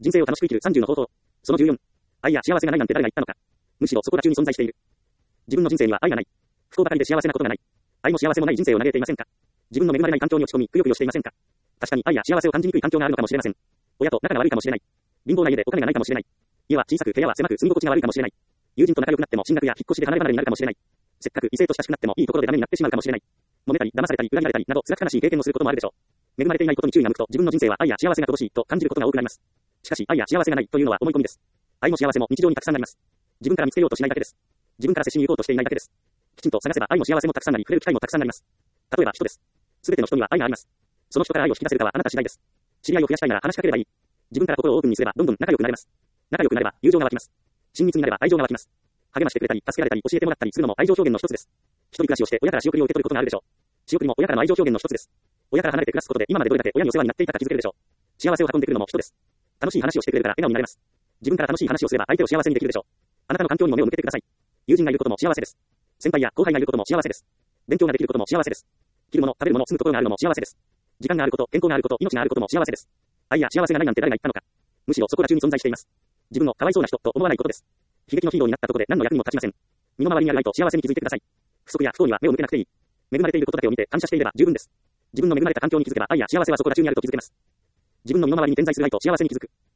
人生を楽しく生きる30の方法。その14。愛や幸せがないなんて誰が言ったのか。むしろそこら中に存在している。自分の人生には愛がない。不幸ばかりで幸せなことがない。愛も幸せもない人生を嘆いていませんか。自分の恵まれない環境に落ち込み、くよくよしていませんか。確かに愛や幸せを感じにくい環境があるのかもしれません。親と仲が悪いかもしれない。貧乏な家でお金がないかもしれない。家は小さく部屋は狭く住み心地が悪いかもしれない。友人と仲良くなっても進学や引っ越しで離れ離れになるかもしれない。せっかく異性と親しくなってもいいところでダメになってしまうかもしれない。揉めたり騙されたり裏切られたりなど辛く悲しい経験をすることもあるでしょう。恵まれていないことに注意が向くと自分の人生は愛や幸せが乏しいと感じることが多くなります。しかし愛や幸せがないというのは思い込みです。愛も幸せも日常にたくさんあります。自分から見つけようとしないだけです。自分から接しに行こうとしていないだけです。きちんと探せば愛も幸せもたくさんあり、触れる機会もたくさんあります。例えば人です。すべての人には愛があります。その人から愛を引き出せるかはあなた次第です。知り合いを増やしたいなら話しかければいい。自分から心をオープンにすればどんどん仲良くなれます。仲良くなれば友情が湧きます。親密になれば愛情が湧きます。励ましてくれたり助けられたり教えてもらったりするのも愛情表現の一つです。一人暮らしをして親から仕送りを受け取ることがあるでしょう。仕送りも親からの愛情表現の一つです。親から離れて暮らすことで今までどれだけ親にお世話になっていたか気づけるでしょう。幸せを運んでくるのも人です。楽しい話をしてくれるから笑顔になれます。自分から楽しい話をすれば相手を幸せにできるでしょう。あなたの環境にも目を向けてください。友人がいることも幸せです。先輩や後輩がいることも幸せです。勉強ができることも幸せです。着るもの、食べるもの、住むところがあるのも幸せです。時間があること、健康があること、命があることも幸せです。愛や幸せがないなんて誰が言ったのか。むしろそこら中に存在しています。自分のかわいそうな人と思わないことです。悲劇のヒーローになったところで何の役にも立ちません。身の回りにある愛と幸せに気づいてください。不足や不幸には目を向けなくていい。恵まれていることだけを見て感謝していれば十分です。自分の恵まれた環境に気づけば愛や幸せはそこら中にあると気づけます。自分の身の回りに点在する愛と幸せに気づく。